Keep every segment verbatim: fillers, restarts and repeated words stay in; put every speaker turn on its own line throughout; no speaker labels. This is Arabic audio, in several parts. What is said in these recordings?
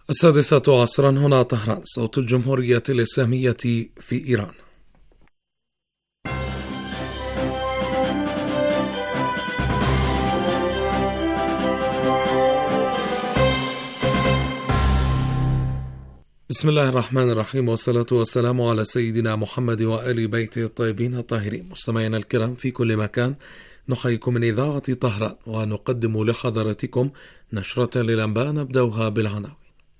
السادسة عصرا هنا طهران، صوت الجمهورية الإسلامية في إيران. بسم الله الرحمن الرحيم، والصلاة والسلام على سيدنا محمد وآل بيته الطيبين الطاهرين. مستمعينا الكرام في كل مكان، نحييكم من إذاعة طهران ونقدم لحضراتكم نشرة للأنباء نبدأها بالعناوين.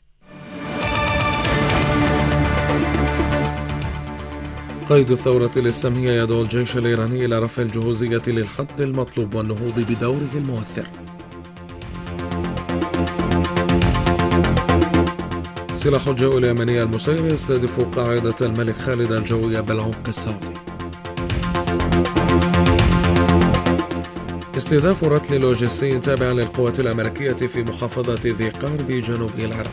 قائد الثورة الإسلامية يدعو الجيش الإيراني إلى رفع الجهوزية للحد المطلوب والنهوض بدوره المؤثر. سلاح الجو اليمني المسير يستهدف قاعدة الملك خالد الجوية بالعمق السعودي. استهداف رتل لوجستي تابع للقوات الأمريكية في محافظة ذي قار بجنوب العراق.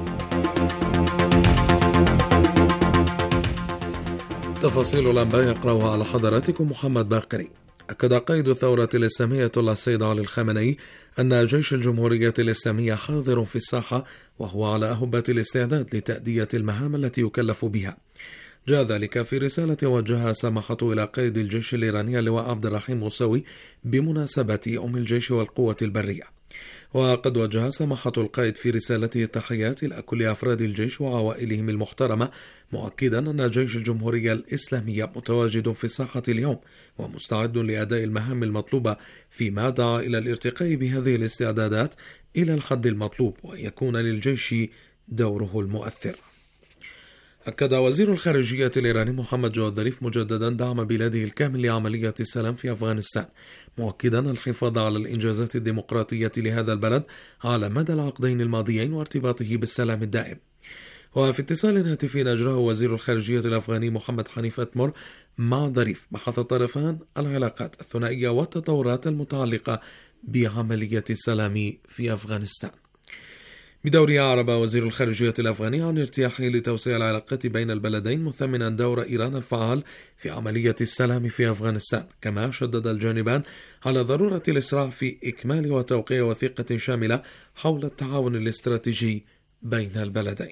تفاصيل الأنباء يقرأها على حضراتكم محمد باقري. أكد قائد الثورة الإسلامية السيد علي الخامنئي أن جيش الجمهورية الإسلامية حاضر في الساحة وهو على أهبة الاستعداد لتأدية المهام التي يكلف بها. جاء ذلك في رسالة وجهها سماحته إلى قائد الجيش الإيراني اللواء عبد الرحيم موسوي بمناسبة أم الجيش والقوة البرية. وقد وجه سماحة القائد في رسالته التحيات إلى كل أفراد الجيش وعوائلهم المحترمة، مؤكدا أن جيش الجمهورية الإسلامية متواجد في الساحة اليوم ومستعد لأداء المهام المطلوبة، فيما دعا إلى الارتقاء بهذه الاستعدادات إلى الحد المطلوب وأن يكون للجيش دوره المؤثر. أكد وزير الخارجية الإيراني محمد جواد ظريف مجددا دعم بلاده الكامل لعملية السلام في أفغانستان، مؤكدا الحفاظ على الإنجازات الديمقراطية لهذا البلد على مدى العقدين الماضيين وارتباطه بالسلام الدائم. وفي اتصال هاتفي أجراه وزير الخارجية الأفغاني محمد حنيف أتمر مع ظريف، بحث الطرفان العلاقات الثنائية والتطورات المتعلقة بعملية السلام في أفغانستان. بدورها أعرب وزير الخارجية الأفغاني عن ارتياحه لتوسيع العلاقات بين البلدين، مثمنا دور إيران الفعال في عملية السلام في أفغانستان. كما شدد الجانبان على ضرورة الإسراع في إكمال وتوقيع وثيقة شاملة حول التعاون الاستراتيجي بين البلدين.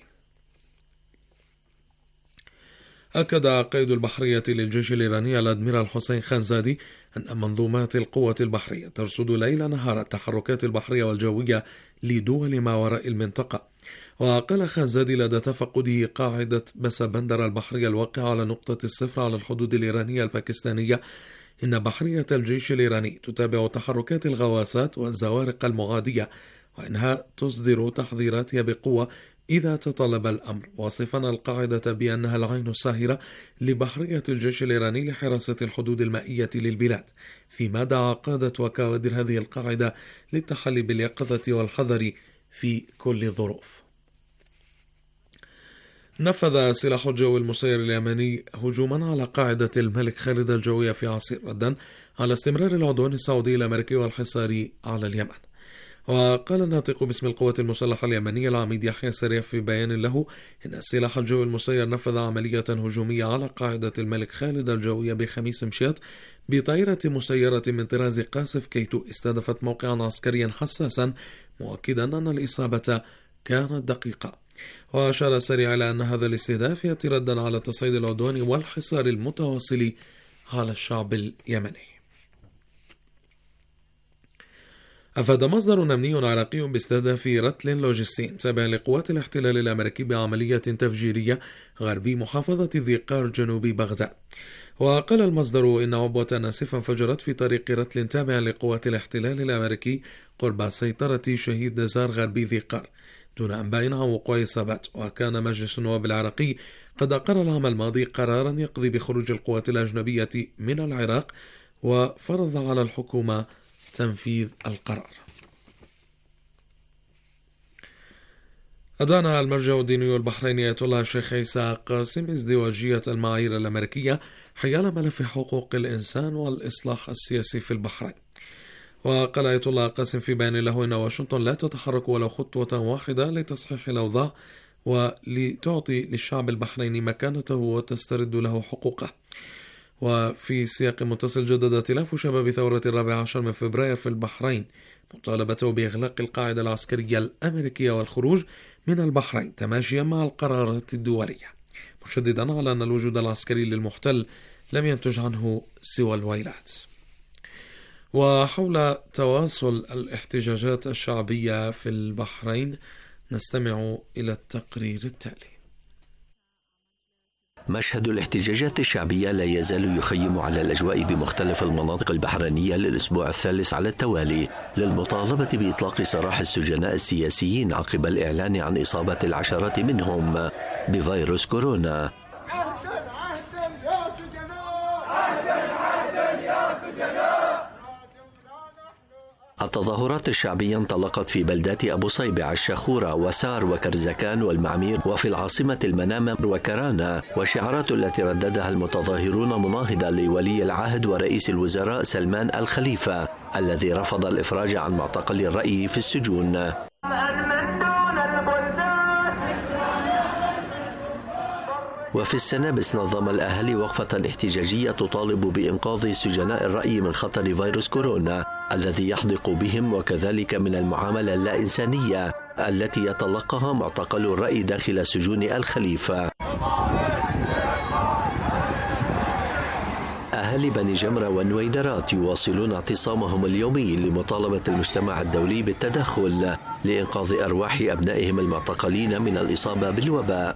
أكد قائد البحرية للجيش الإيراني الأدميرال حسين خانزادي أن منظومات القوة البحرية ترصد ليل نهار التحركات البحرية والجوية لدول ما وراء المنطقة. وقال خانزادي لدى تفقده قاعدة بسبندر البحرية الواقعة على نقطة الصفر على الحدود الإيرانية الباكستانية إن بحرية الجيش الإيراني تتابع تحركات الغواصات والزوارق المعادية، وإنها تصدر تحذيراتها بقوة إذا تطلب الأمر، واصفا القاعدة بأنها العين الساهرة لبحرية الجيش الإيراني لحراسة الحدود المائية للبلاد، فيما دعا قادة وكوادر هذه القاعدة للتحلي باليقظة والحذر في كل الظروف. نفذ سلاح الجو المسير اليمني هجوما على قاعدة الملك خالد الجوية في عسير، ردا على استمرار العدوان السعودي الأمريكي والحصار على اليمن. وقال الناطق باسم القوات المسلحة اليمنية العميد يحيى سريف في بيان له إن السلاح الجوي المسير نفذ عملية هجومية على قاعدة الملك خالد الجوية بخميس مشيط بطائرة مسيرة من طراز قاصف كيتو، استهدفت موقعا عسكريا حساسا، مؤكدا أن الإصابة كانت دقيقة. وأشار سريع إلى أن هذا الاستهداف يأتي ردا على تصعيد العدوان والحصار المتواصل على الشعب اليمني. أفاد مصدر أمني عراقي باستهداف رتل لوجستي تابع لقوات الاحتلال الأمريكي بعملية تفجيرية غربي محافظة ذي قار جنوب بغداد. وقال المصدر إن عبوة ناسفة انفجرت في طريق رتل تابع لقوات الاحتلال الأمريكي قرب سيطرة شهيد نزار غربي ذي قار، دون أنباء عن وقوع إصابات. وكان مجلس النواب العراقي قد أقر العام الماضي قرارا يقضي بخروج القوات الأجنبية من العراق، وفرض على الحكومة تنفيذ القرار. أدان المرجع الديني البحريني آية الله الشيخ عيسى قاسم ازدواجية المعايير الأمريكية حيال ملف حقوق الإنسان والإصلاح السياسي في البحرين. وقال آية الله قاسم في بيان له إن واشنطن لا تتحرك ولو خطوة واحدة لتصحيح الأوضاع ولتعطي للشعب البحريني مكانته وتسترد له حقوقه. وفي سياق متصل جدد ائتلاف شباب ثورة الرابع عشر من فبراير في البحرين مطالبته بإغلاق القاعدة العسكرية الأمريكية والخروج من البحرين تماشيا مع القرارات الدولية، مشددا على أن الوجود العسكري للمحتل لم ينتج عنه سوى الويلات. وحول تواصل الاحتجاجات الشعبية في البحرين نستمع إلى التقرير التالي.
مشهد الاحتجاجات الشعبية لا يزال يخيم على الأجواء بمختلف المناطق البحرينية للأسبوع الثالث على التوالي للمطالبة بإطلاق سراح السجناء السياسيين عقب الإعلان عن إصابة العشرات منهم بفيروس كورونا. التظاهرات الشعبية انطلقت في بلدات أبو صيبع، الشخورة، وسار وكرزكان والمعمير، وفي العاصمة المنامة وكرانا، وشعارات التي رددها المتظاهرون مناهضة لولي العهد ورئيس الوزراء سلمان الخليفة الذي رفض الإفراج عن معتقلي الرأي في السجون. وفي السنابس نظم الأهالي وقفة احتجاجية تطالب بإنقاذ سجناء الرأي من خطر فيروس كورونا الذي يحدق بهم، وكذلك من المعاملة اللا إنسانية التي يتلقاها معتقل الرأي داخل سجون الخليفة. أهالي بني جمرة والنويدرات يواصلون اعتصامهم اليومي لمطالبة المجتمع الدولي بالتدخل لإنقاذ أرواح أبنائهم المعتقلين من الإصابة بالوباء.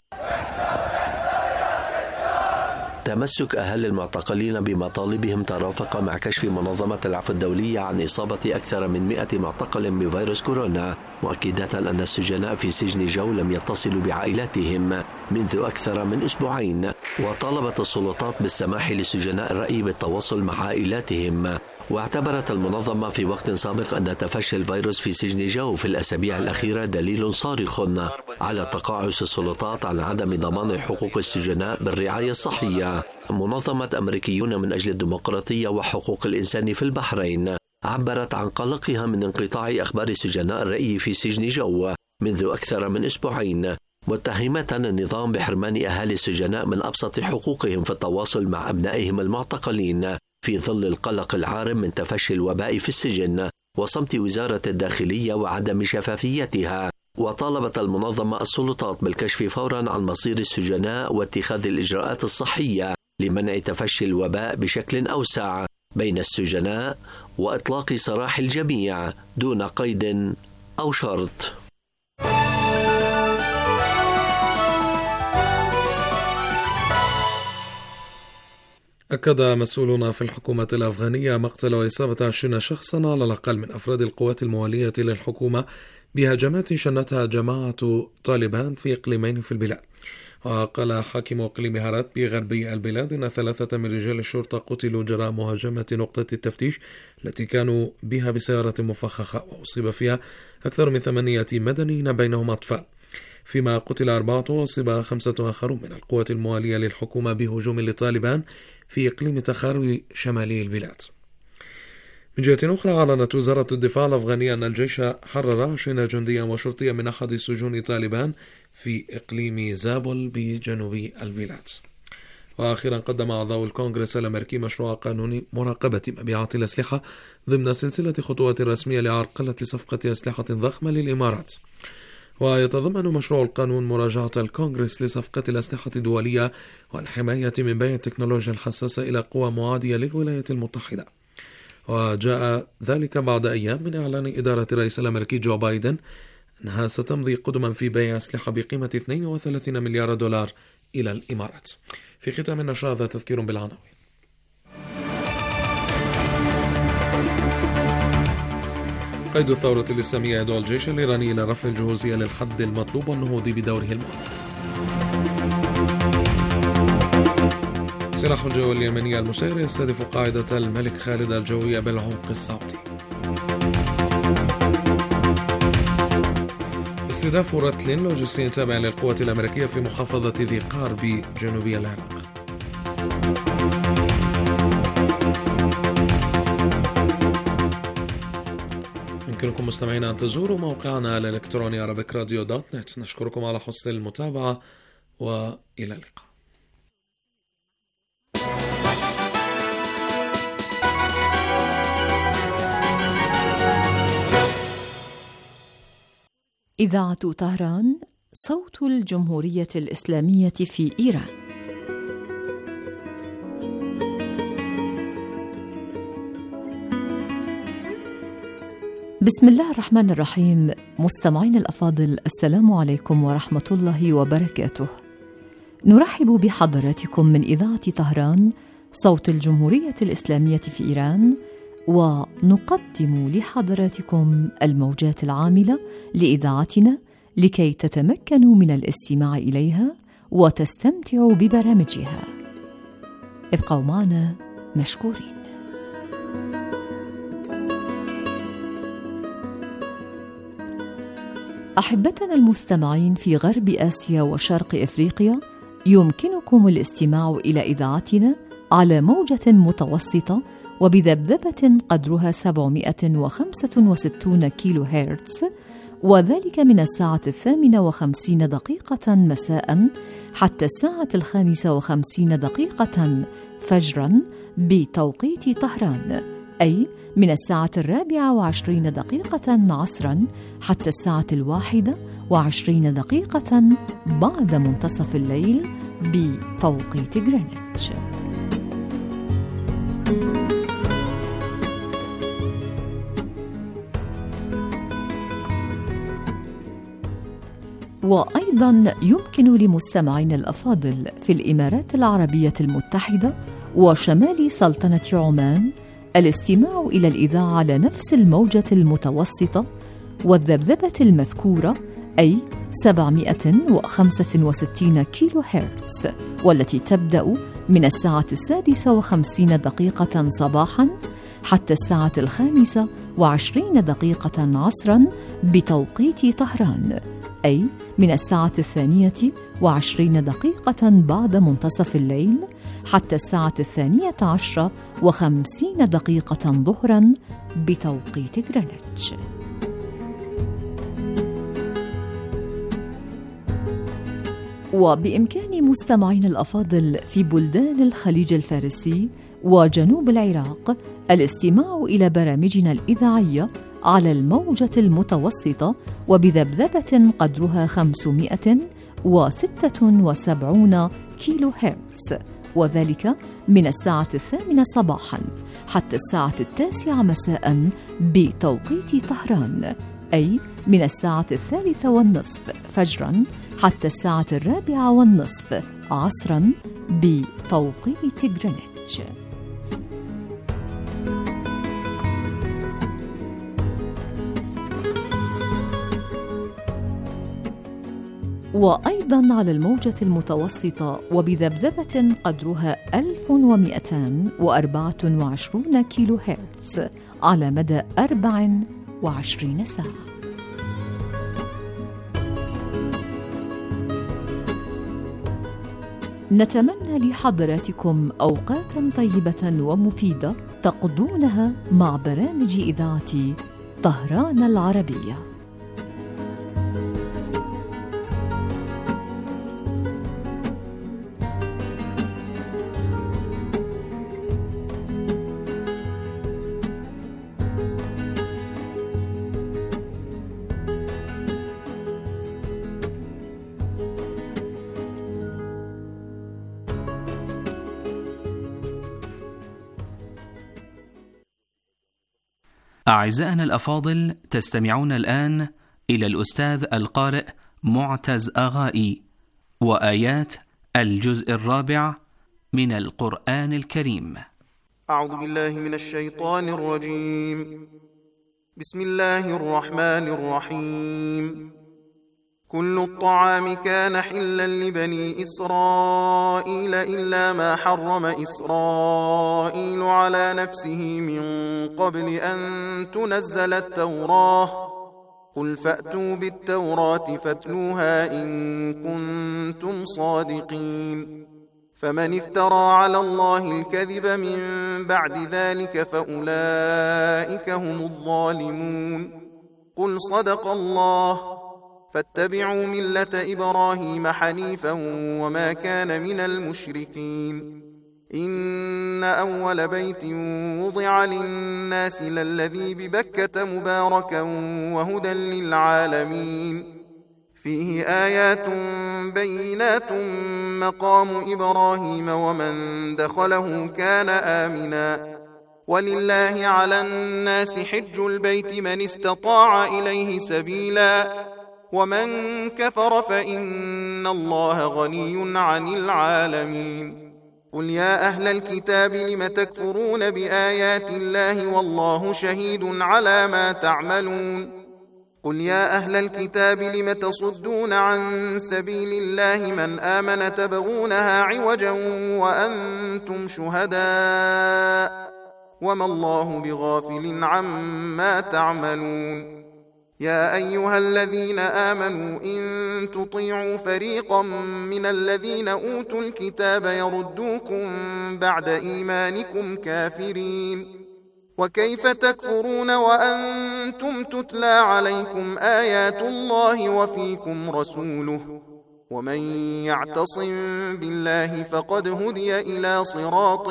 تمسك أهل المعتقلين بمطالبهم ترافق مع كشف منظمة العفو الدولية عن إصابة أكثر من مئة معتقل بفيروس كورونا، مؤكدة أن السجناء في سجن جو لم يتصلوا بعائلاتهم منذ أكثر من أسبوعين، وطالبت السلطات بالسماح لسجناء الرأي بالتواصل مع عائلاتهم. واعتبرت المنظمة في وقت سابق أن تفشي الفيروس في سجن جو في الأسابيع الأخيرة دليل صارخ على تقاعس السلطات عن عدم ضمان حقوق السجناء بالرعاية الصحية. منظمة أمريكيون من أجل الديمقراطية وحقوق الإنسان في البحرين عبرت عن قلقها من انقطاع أخبار سجناء الرأي في سجن جو منذ أكثر من أسبوعين، متهمة النظام بحرمان أهالي السجناء من أبسط حقوقهم في التواصل مع أبنائهم المعتقلين في ظل القلق العارم من تفشي الوباء في السجن وصمت وزارة الداخلية وعدم شفافيتها. وطالبت المنظمة السلطات بالكشف فورا عن مصير السجناء واتخاذ الإجراءات الصحية لمنع تفشي الوباء بشكل أوسع بين السجناء وإطلاق سراح الجميع دون قيد أو شرط.
أكد مسؤولون في الحكومة الأفغانية مقتل وإصابة عشرين شخصا على الأقل من أفراد القوات الموالية للحكومة بهجمات شنتها جماعة طالبان في إقليمين في البلاد. وقال حاكم إقليم هرات بغربي البلاد أن ثلاثة من رجال الشرطة قتلوا جراء مهاجمة نقطة التفتيش التي كانوا بها بسيارة مفخخة، وأصيب فيها أكثر من ثمانية مدنيين بينهم أطفال، فيما قتل أربعة وأصيب خمسة آخرون من القوات الموالية للحكومة بهجوم لطالبان في إقليم تخاروي شمالي البلاد. من جهة أخرى، أعلنت وزارة الدفاع الأفغانية أن الجيش حرر عشرين جنديا وشرطيا من أحد سجون طالبان في إقليم زابل بجنوب البلاد. وأخيرا، قدم أعضاء الكونغرس الأمريكي مشروع قانون مراقبة مبيعات الأسلحة ضمن سلسلة خطوات رسمية لعرقلة صفقة أسلحة ضخمة للإمارات. ويتضمن مشروع القانون مراجعة الكونغرس لصفقة الأسلحة الدولية والحماية من بيع التكنولوجيا الحساسة إلى قوى معادية للولايات المتحدة. وجاء ذلك بعد أيام من إعلان إدارة الرئيس الأمريكي جو بايدن أنها ستمضي قدما في بيع أسلحة بقيمة اثنين وثلاثين مليار دولار إلى الإمارات. في ختام النشر هذا تذكير بالعناوين. قيد الثورة الإسلامية يدعو الجيش الإيراني إلى رفع الجهوزية للحد المطلوب والنهوض بدوره المؤثر. سلاح الجو اليمني المسير يستهدف قاعدة الملك خالد الجوية بالعمق السعودي. استهداف رتل لوجستي تابع للقوات الأمريكية في محافظة ذي قار بجنوب العراق. يمكنكم مستمعين أن تزوروا موقعنا الإلكتروني عربيك راديو دوت نت. نشكركم على حسن المتابعة وإلى اللقاء.
إذاعة طهران، صوت الجمهورية الإسلامية في إيران. بسم الله الرحمن الرحيم. مستمعين الأفاضل، السلام عليكم ورحمة الله وبركاته. نرحب بحضراتكم من إذاعة طهران، صوت الجمهورية الإسلامية في إيران، ونقدم لحضراتكم الموجات العاملة لإذاعتنا لكي تتمكنوا من الاستماع إليها وتستمتعوا ببرامجها. ابقوا معنا مشكورين. أحبتنا المستمعين في غرب آسيا وشرق إفريقيا، يمكنكم الاستماع إلى إذاعتنا على موجة متوسطة وبذبذبة قدرها سبعمائة وخمسة وستين كيلو هرتز، وذلك من الساعة الثامنة وخمسين دقيقة مساء حتى الساعة الخامسة وخمسين دقيقة فجرا بتوقيت طهران، أي من الساعة الرابعة وعشرين دقيقة عصرا حتى الساعة الواحدة وعشرين دقيقة بعد منتصف الليل بتوقيت غرينتش. وأيضا يمكن لمستمعين الأفاضل في الإمارات العربية المتحدة وشمال سلطنة عمان الاستماع إلى الإذاعة على نفس الموجة المتوسطة والذبذبة المذكورة، أي سبعمائة وخمسة وستين كيلو هرتز، والتي تبدأ من الساعة السادسة وخمسين دقيقة صباحا حتى الساعة الخامسة وعشرين دقيقة عصرا بتوقيت طهران، أي من الساعة الثانية وعشرين دقيقة بعد منتصف الليل حتى الساعة الثانية عشرة وخمسين دقيقة ظهرا بتوقيت غرينتش. وبإمكان مستمعين الأفاضل في بلدان الخليج الفارسي وجنوب العراق الاستماع إلى برامجنا الإذاعية على الموجة المتوسطة وبذبذبة قدرها خمسمائة وستة وسبعين كيلو هرتز، وذلك من الساعة الثامنة صباحا حتى الساعة التاسعة مساء بتوقيت طهران، أي من الساعة الثالثة والنصف فجرا حتى الساعة الرابعة والنصف عصرا بتوقيت غرينتش. وأيضا على الموجة المتوسطة وبذبذبة قدرها ألف ومئتين وأربعة وعشرين كيلو هرتز على مدى أربع وعشرين ساعة. نتمنى لحضراتكم أوقاتا طيبة ومفيدة تقضونها مع برامج إذاعة طهران العربية.
أعزائنا الأفاضل، تستمعون الآن إلى الأستاذ القارئ معتز أغائي وآيات الجزء الرابع من القرآن الكريم.
أعوذ بالله من الشيطان الرجيم. بسم الله الرحمن الرحيم. كل الطعام كان حلا لبني إسرائيل إلا ما حرم إسرائيل على نفسه من قبل أن تنزل التوراة. قل فأتوا بالتوراة فاتلوها إن كنتم صادقين. فمن افترى على الله الكذب من بعد ذلك فأولئك هم الظالمون. قل صدق الله فاتبعوا ملة إبراهيم حنيفا وما كان من المشركين. إن أول بيت وضع للناس للذي ببكة مباركا وهدى للعالمين فيه آيات بينات مقام إبراهيم ومن دخله كان آمنا ولله على الناس حج البيت من استطاع إليه سبيلا ومن كفر فإن الله غني عن العالمين قل يا أهل الكتاب لم تكفرون بآيات الله والله شهيد على ما تعملون قل يا أهل الكتاب لم تصدون عن سبيل الله من آمن تبغونها عوجا وأنتم شهداء وما الله بغافل عما تعملون يا أيها الذين آمنوا إن تطيعوا فريقا من الذين أوتوا الكتاب يردوكم بعد إيمانكم كافرين وكيف تكفرون وأنتم تتلى عليكم آيات الله وفيكم رسوله ومن يعتصم بالله فقد هدي إلى صراط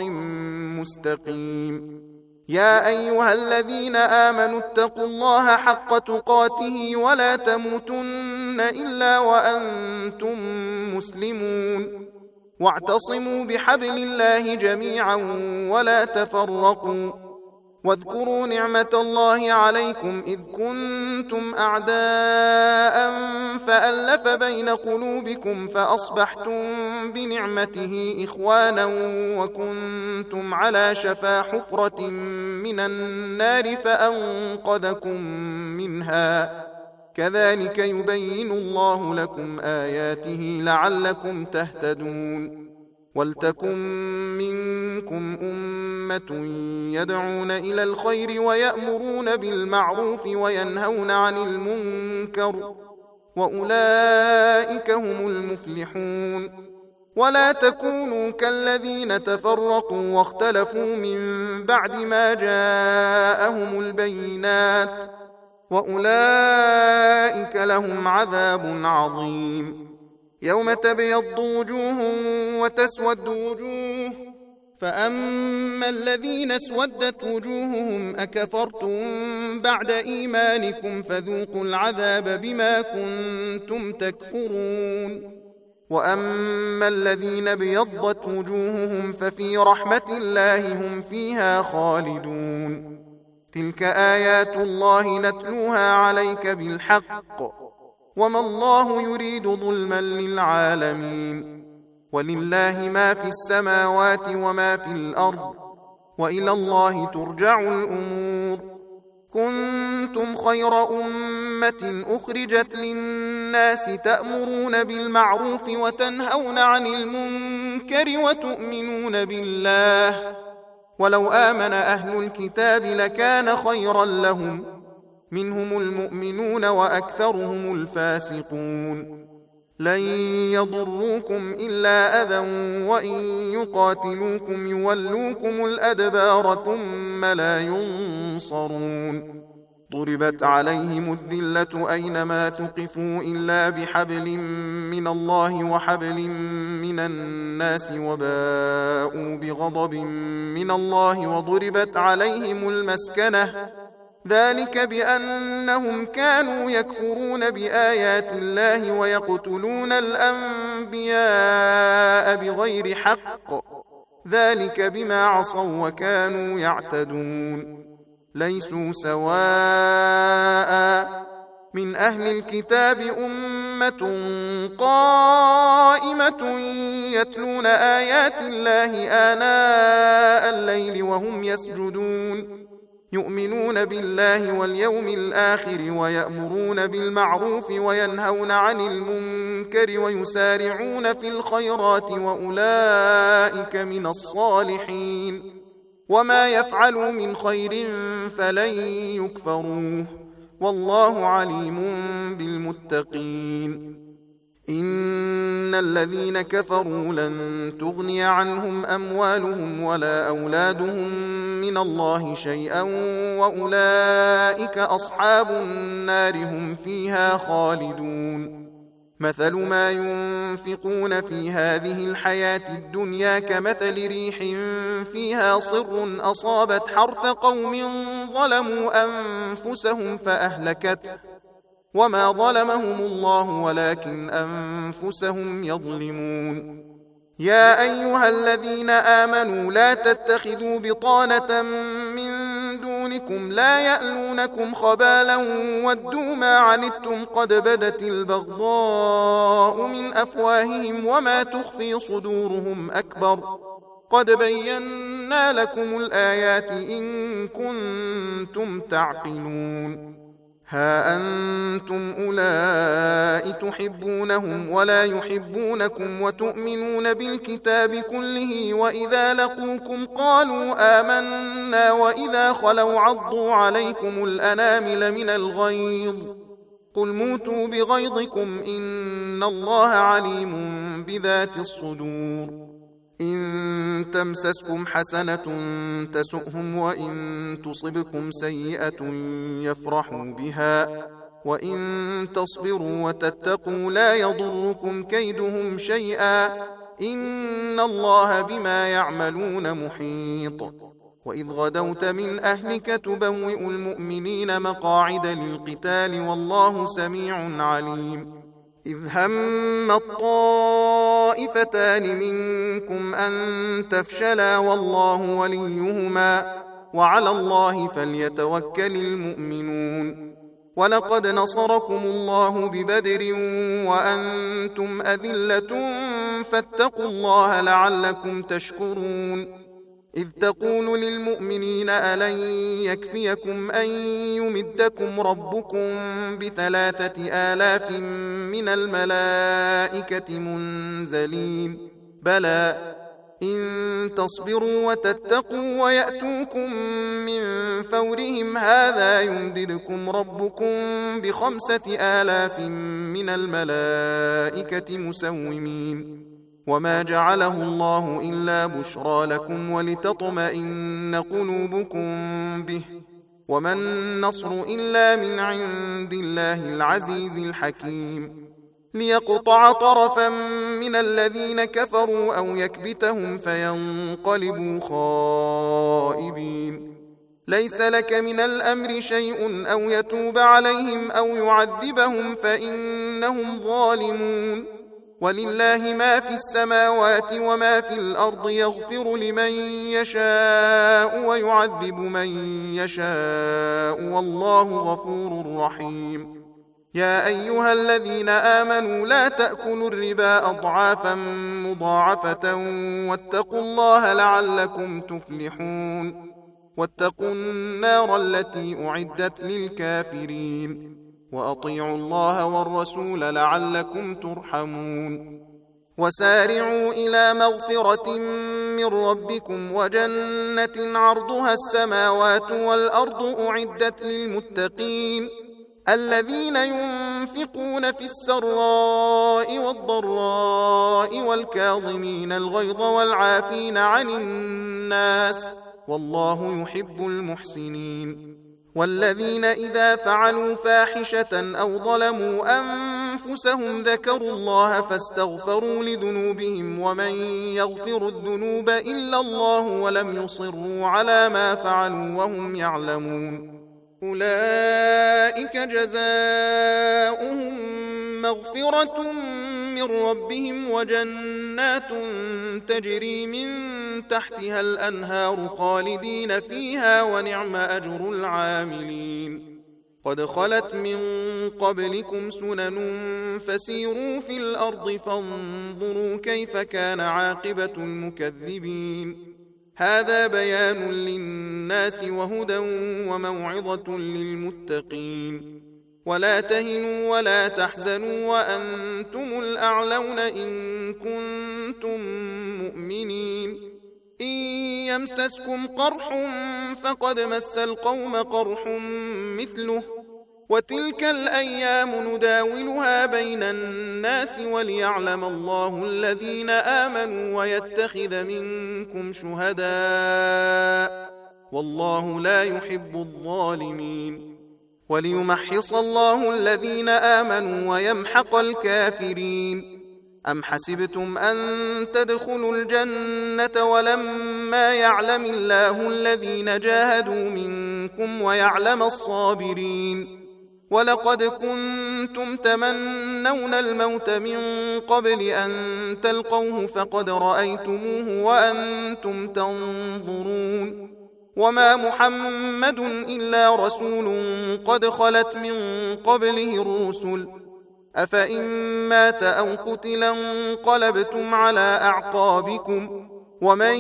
مستقيم يا أيها الذين آمنوا اتقوا الله حق تقاته ولا تموتن إلا وأنتم مسلمون واعتصموا بحبل الله جميعا ولا تفرقوا واذكروا نعمة الله عليكم إذ كنتم أعداء فألف بين قلوبكم فأصبحتم بنعمته إخوانا وكنتم على شفا حفرة من النار فأنقذكم منها كذلك يبين الله لكم آياته لعلكم تهتدون ولتكن منكم أمة يدعون إلى الخير ويأمرون بالمعروف وينهون عن المنكر وأولئك هم المفلحون ولا تكونوا كالذين تفرقوا واختلفوا من بعد ما جاءهم البينات وأولئك لهم عذاب عظيم يوم تبيض وجوه وتسود وجوه فأما الذين اسودت وجوههم أكفرتم بعد إيمانكم فذوقوا العذاب بما كنتم تكفرون وأما الذين ابيضت وجوههم ففي رحمة الله هم فيها خالدون تلك آيات الله نتلوها عليك بالحق وما الله يريد ظلما للعالمين ولله ما في السماوات وما في الأرض وإلى الله ترجع الأمور كنتم خير أمة أخرجت للناس تأمرون بالمعروف وتنهون عن المنكر وتؤمنون بالله ولو آمن أهل الكتاب لكان خيرا لهم منهم المؤمنون وأكثرهم الفاسقون لن يضروكم إلا أذى وإن يقاتلوكم يولوكم الأدبار ثم لا ينصرون ضربت عليهم الذلة أينما ثقفوا إلا بحبل من الله وحبل من الناس وباءوا بغضب من الله وضربت عليهم المسكنة ذلك بأنهم كانوا يكفرون بآيات الله ويقتلون الأنبياء بغير حق ذلك بما عصوا وكانوا يعتدون ليسوا سواء من أهل الكتاب أمة قائمة يتلون آيات الله آناء الليل وهم يسجدون يؤمنون بالله واليوم الآخر ويأمرون بالمعروف وينهون عن المنكر ويسارعون في الخيرات وأولئك من الصالحين وما يفعلوا من خير فلن يكفروه والله عليم بالمتقين إن الذين كفروا لن تغني عنهم أموالهم ولا أولادهم من الله شيئا وأولئك أصحاب النار هم فيها خالدون مثل ما ينفقون في هذه الحياة الدنيا كمثل ريح فيها صر أصابت حرث قوم ظلموا أنفسهم فأهلكته وما ظلمهم الله ولكن أنفسهم يظلمون. يا أيها الذين آمنوا لا تتخذوا بطانة من دونكم لا يألونكم خبالا ودوا ما عنتم قد بدت البغضاء من أفواههم وما تخفي صدورهم أكبر قد بينا لكم الآيات إن كنتم تعقلون. ها أنتم أولئك تحبونهم ولا يحبونكم وتؤمنون بالكتاب كله وإذا لقوكم قالوا آمنا وإذا خلوا عضوا عليكم الأنامل من الغيظ قل موتوا بغيظكم إن الله عليم بذات الصدور. إن تمسسكم حسنة تسؤهم وإن تصبكم سيئة يفرحوا بها وإن تصبروا وتتقوا لا يضركم كيدهم شيئا إن الله بما يعملون محيط. وإذ غدوت من أهلك تبوئ المؤمنين مقاعد للقتال والله سميع عليم. إذ هم الطائفتان منكم أن تفشلا والله وليهما وعلى الله فليتوكل المؤمنون. ولقد نصركم الله ببدر وأنتم أذلة فاتقوا الله لعلكم تشكرون. إذ تقول للمؤمنين ألن يكفيكم أن يمدكم ربكم بثلاثة آلاف من الملائكة منزلين بلى إن تصبروا وتتقوا ويأتوكم من فورهم هذا يمددكم ربكم بخمسة آلاف من الملائكة مسومين. وما جعله الله إلا بشرى لكم ولتطمئن قلوبكم به وما النصر إلا من عند الله العزيز الحكيم. ليقطع طرفا من الذين كفروا أو يكبتهم فينقلبوا خائبين. ليس لك من الأمر شيء أو يتوب عليهم أو يعذبهم فإنهم ظالمون. ولله ما في السماوات وما في الأرض يغفر لمن يشاء ويعذب من يشاء والله غفور رحيم. يا أيها الذين آمنوا لا تأكلوا الربا أضعافا مضاعفة واتقوا الله لعلكم تفلحون. واتقوا النار التي أعدت للكافرين وأطيعوا الله والرسول لعلكم ترحمون. وسارعوا إلى مغفرة من ربكم وجنة عرضها السماوات والأرض أعدت للمتقين الذين ينفقون في السراء والضراء والكاظمين الغيظ والعافين عن الناس والله يحب المحسنين. والذين إذا فعلوا فاحشة أو ظلموا أنفسهم ذكروا الله فاستغفروا لذنوبهم ومن يغفر الذنوب إلا الله ولم يصروا على ما فعلوا وهم يعلمون أولئك جزاؤهم مغفرة من ربهم وجنات تجري من تحتها الأنهار خالدين فيها ونعم أجر العاملين. قد خلت من قبلكم سنن فسيروا في الأرض فانظروا كيف كان عاقبة المكذبين. هذا بيان للناس وهدى وموعظة للمتقين. ولا تهنوا ولا تحزنوا وأنتم الأعلون إن كنتم مؤمنين. إن يمسسكم قرح فقد مس القوم قرح مثله وتلك الأيام نداولها بين الناس وليعلم الله الذين آمنوا ويتخذ منكم شهداء والله لا يحب الظالمين. وليمحص الله الذين آمنوا ويمحق الكافرين. أم حسبتم أن تدخلوا الجنة ولما يعلم الله الذين جاهدوا منكم ويعلم الصابرين؟ ولقد كنتم تمنون الموت من قبل أن تلقوه فقد رأيتموه وأنتم تنظرون. وما محمد إلا رسول قد خلت من قبله الرسل أفإن مات أو قتلا انقلبتم على أعقابكم ومن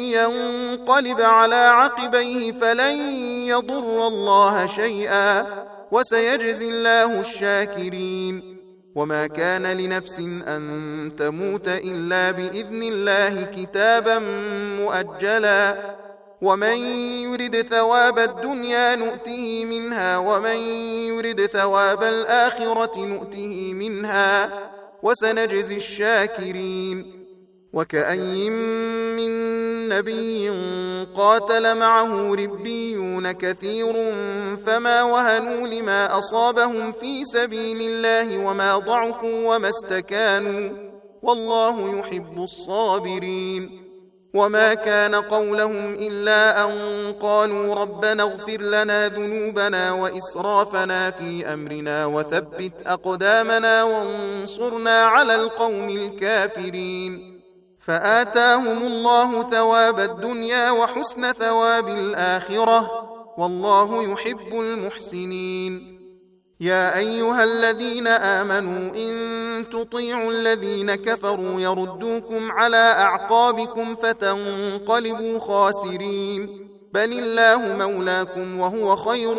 ينقلب على عقبيه فلن يضر الله شيئا وسيجزي الله الشاكرين. وما كان لنفس أن تموت إلا بإذن الله كتابا مؤجلا ومن يرد ثواب الدنيا نؤته منها ومن يرد ثواب الآخرة نؤته منها وسنجزي الشاكرين. وكأي من نبي قاتل معه ربيون كثير فما وهنوا لما أصابهم في سبيل الله وما ضعفوا وما استكانوا والله يحب الصابرين. وما كان قولهم إلا أن قالوا ربنا اغفر لنا ذنوبنا وإسرافنا في أمرنا وثبت أقدامنا وانصرنا على القوم الكافرين. فآتاهم الله ثواب الدنيا وحسن ثواب الآخرة والله يحب المحسنين. يا أيها الذين آمنوا إن تطيعوا الذين كفروا يردوكم على أعقابكم فتنقلبوا خاسرين بل الله مولاكم وهو خير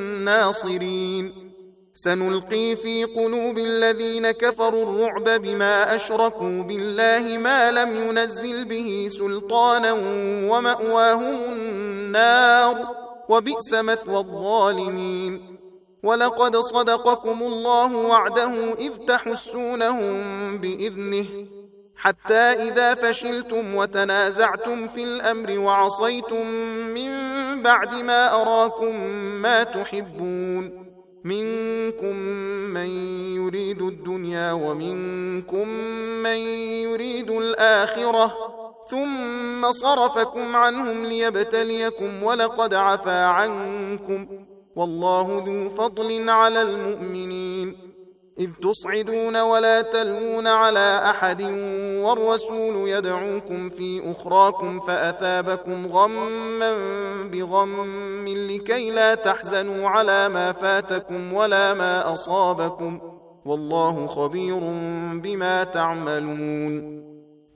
الناصرين. سنلقي في قلوب الذين كفروا الرعب بما أشركوا بالله ما لم ينزل به سلطانا ومأواهم النار وبئس مثوى الظالمين. ولقد صدقكم الله وعده إذ تحسونهم بإذنه حتى إذا فشلتم وتنازعتم في الأمر وعصيتم من بعد ما أراكم ما تحبون منكم من يريد الدنيا ومنكم من يريد الآخرة ثم صرفكم عنهم ليبتليكم ولقد عفا عنكم والله ذو فضل على المؤمنين. إذ تصعدون ولا تلوون على أحد والرسول يدعوكم في أخراكم فأثابكم غما بغم لكي لا تحزنوا على ما فاتكم ولا ما أصابكم والله خبير بما تعملون.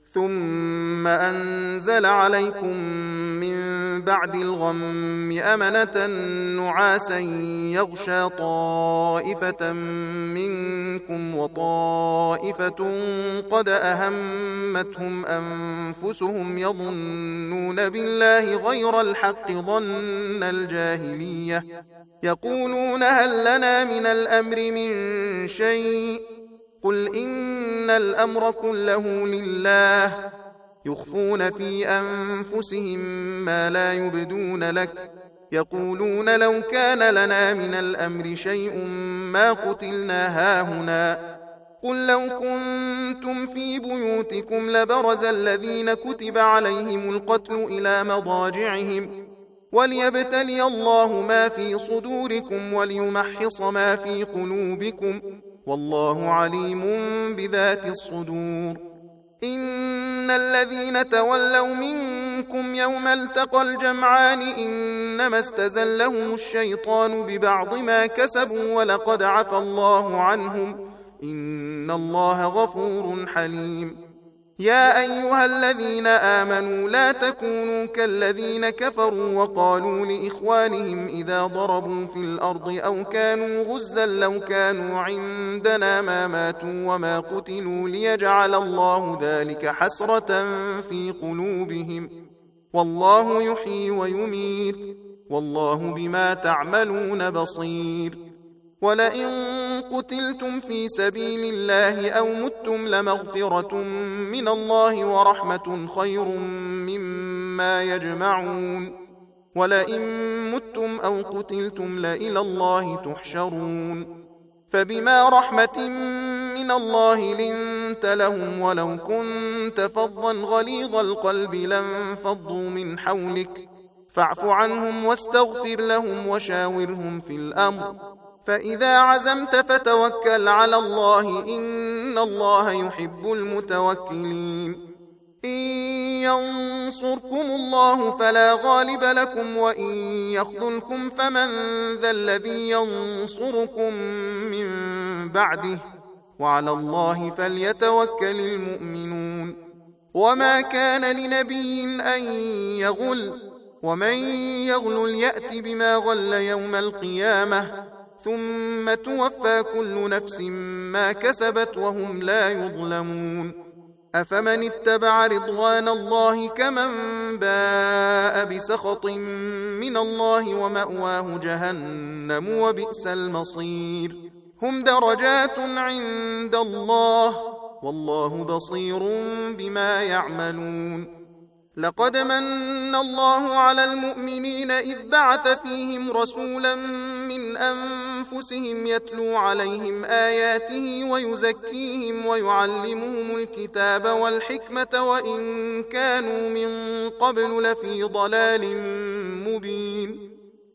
ثم أنزل عليكم من بعد الغم أمنة نعاسا يغشى طائفة منكم وطائفة قد أهمتهم أنفسهم يظنون بالله غير الحق ظن الجاهلية يقولون هل لنا من الأمر من شيء قل إن الأمر كله لله يخفون في أنفسهم ما لا يبدون لك يقولون لو كان لنا من الأمر شيء ما قتلنا هاهنا قل لو كنتم في بيوتكم لبرز الذين كتب عليهم القتل إلى مضاجعهم وليبتلي الله ما في صدوركم وليمحص ما في قلوبكم والله عليم بذات الصدور. إن الذين تولوا منكم يوم التقى الجمعان إنما استزلهم الشيطان ببعض ما كسبوا ولقد عفى الله عنهم إن الله غفور حليم. يا أيها الذين آمنوا لا تكونوا كالذين كفروا وقالوا لإخوانهم إذا ضربوا في الأرض أو كانوا غزا لو كانوا عندنا ما ماتوا وما قتلوا ليجعل الله ذلك حسرة في قلوبهم والله يحيي ويميت والله بما تعملون بصير. ولئن قتلتم في سبيل الله أو متم لمغفرة من الله ورحمة خير مما يجمعون ولئن متم أنفقتم أو قتلتم لإلى الله تحشرون فبما رحمة من الله لنت لهم ولو كنت فظا غليظ القلب لانفضوا من حولك فاعف عنهم واستغفر لهم وشاورهم في الأمر فإذا عزمت فتوكل على الله إن الله يحب المتوكلين إن ينصركم الله فلا غالب لكم وإن يخذلكم فمن ذا الذي ينصركم من بعده وعلى الله فليتوكل المؤمنون وما كان لنبي أن يغل ومن يغل يأت بما غل يوم القيامة ثم توفى كل نفس ما كسبت وهم لا يظلمون أفمن اتبع رضوان الله كمن باء بسخط من الله ومأواه جهنم وبئس المصير هم درجات عند الله والله بصير بما يعملون لقد من الله على المؤمنين إذ بعث فيهم رسولا من أنفسهم يتلو عليهم آياته ويزكيهم ويعلمهم الكتاب والحكمة وإن كانوا من قبل لفي ضلال مبين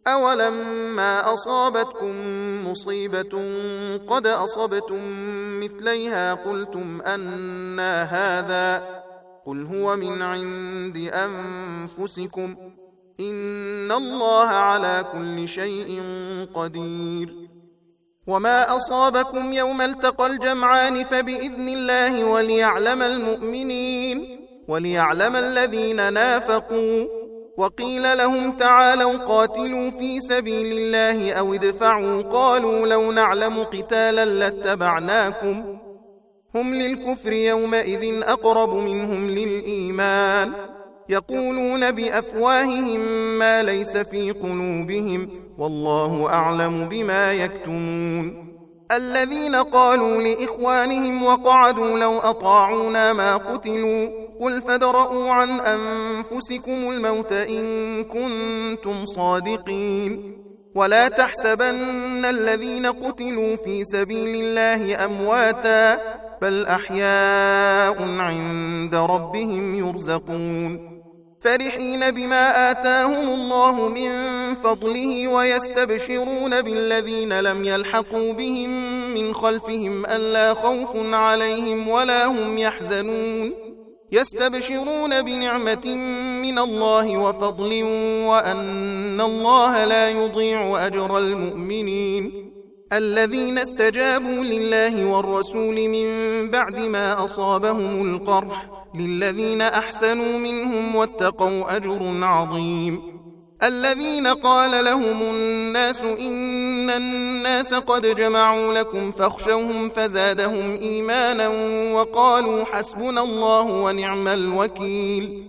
أولما أصابتكم مصيبة قد أصبتم مثليها قلتم أنى هذا قل هو من عند أنفسكم إن الله على كل شيء قدير وما أصابكم يوم التقى الجمعان فبإذن الله وليعلم المؤمنين وليعلم الذين نافقوا وقيل لهم تعالوا قاتلوا في سبيل الله أو ادفعوا قالوا لو نعلم قتالا لاتبعناكم هم للكفر يومئذ أقرب منهم للإيمان يقولون بأفواههم ما ليس في قلوبهم والله أعلم بما يكتمون الذين قالوا لإخوانهم وقعدوا لو أطاعونا ما قتلوا قل فادرءوا عن أنفسكم الموت إن كنتم صادقين ولا تحسبن الذين قتلوا في سبيل الله أمواتا بل أحياء عند ربهم يرزقون فرحين بما آتاهم الله من فضله ويستبشرون بالذين لم يلحقوا بهم من خلفهم ألا خوف عليهم ولا هم يحزنون يستبشرون بنعمة من الله وفضل وأن الله لا يضيع أجر المؤمنين الذين استجابوا لله والرسول من بعد ما أصابهم القرح للذين أحسنوا منهم واتقوا أجر عظيم الذين قال لهم الناس إن الناس قد جمعوا لكم فاخشوهم فزادهم إيمانا وقالوا حسبنا الله ونعم الوكيل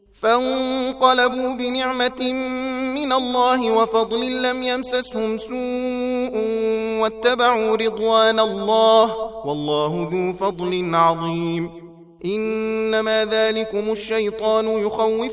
فانقلبوا بنعمة من الله وفضل لم يمسسهم سوء واتبعوا رضوان الله والله ذو فضل عظيم إنما ذلكم الشيطان يخوف